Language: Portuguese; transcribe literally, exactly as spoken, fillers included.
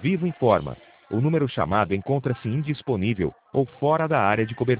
Vivo informa. O número chamado encontra-se indisponível ou fora da área de cobertura.